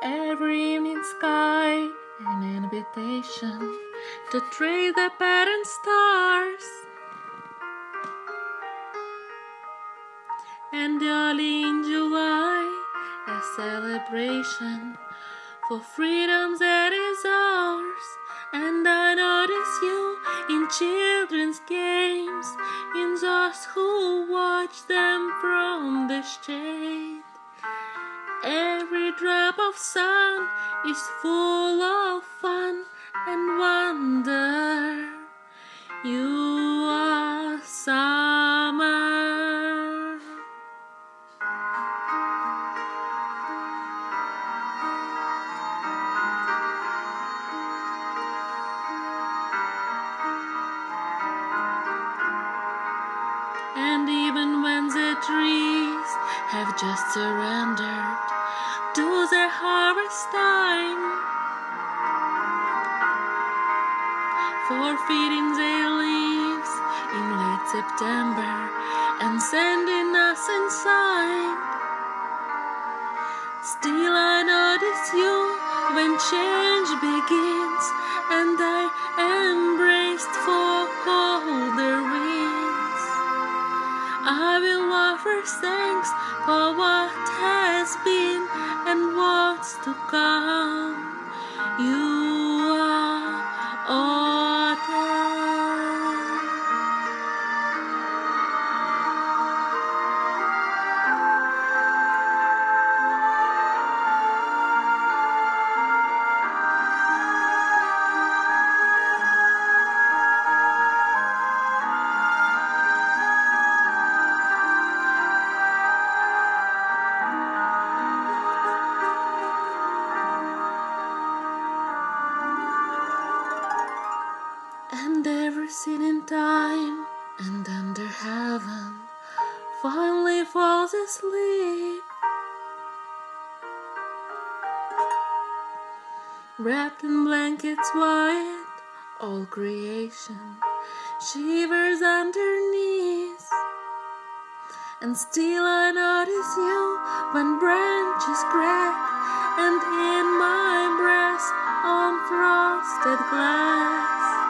Every evening sky, an invitation to trace the pattern stars. And early in July, a celebration for freedoms that is ours. And I notice you in children's games, in those who watch them from the shade. Every drop of sun is full of fun and wonder. You are summer. And even when the trees have just surrendered to the harvest time, forfeiting their leaves in late September and sending us inside, still I notice you when change begins, and I am braced for colder winds. I will offer thanks for what has been and what's to come. You are autumn. And everything in time and under heaven finally falls asleep, wrapped in blankets white, all creation shivers underneath. And still I notice you when branches crack, and in my breast on frosted glass.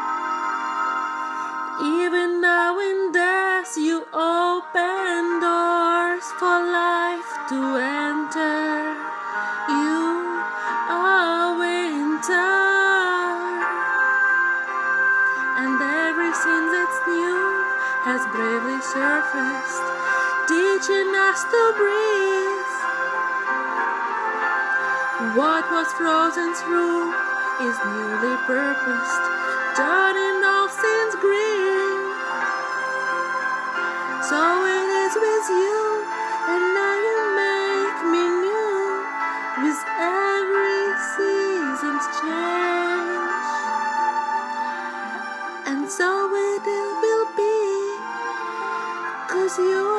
Even now in death you open doors for life to enter. You are winter, and everything that's new has bravely surfaced, teaching us to breathe. What was frozen through is newly purposed, turning all things green. So it is with you, and now you make me new with every season's change. And so it will be, 'cause you